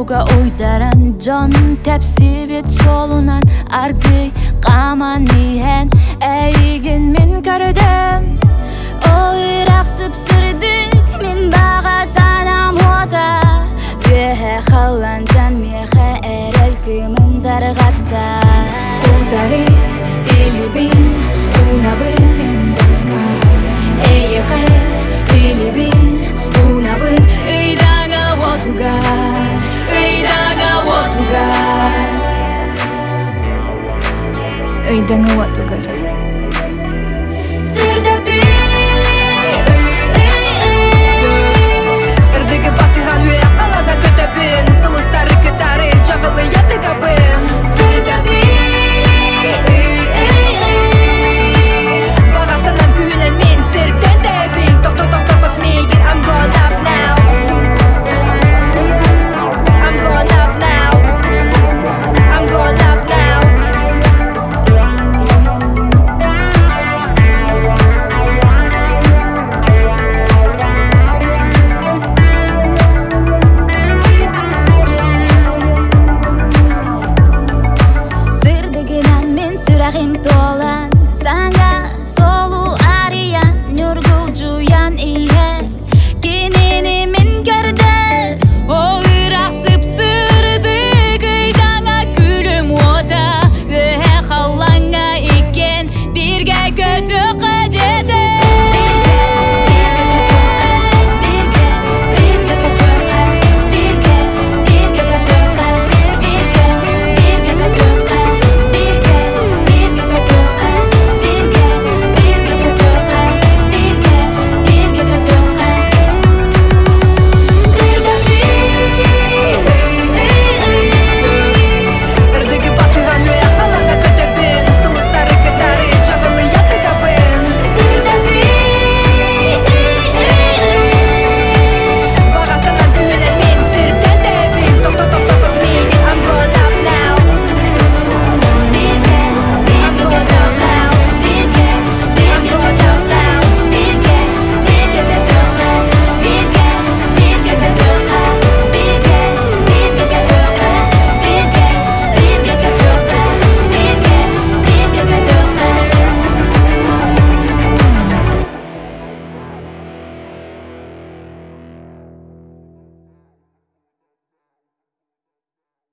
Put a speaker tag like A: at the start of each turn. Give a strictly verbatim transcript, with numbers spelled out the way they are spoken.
A: туга уйдаран жон тепсибет солунан аргый каман иен эйген мен көрдөм ойрак сыпсырдык мен бага санам ода бехе халандан меха эрел кымын даргатта удары илибин унабын in the sky эйхе илибин унабын ыйдага отугар ыйдага отугар ыйдага отугар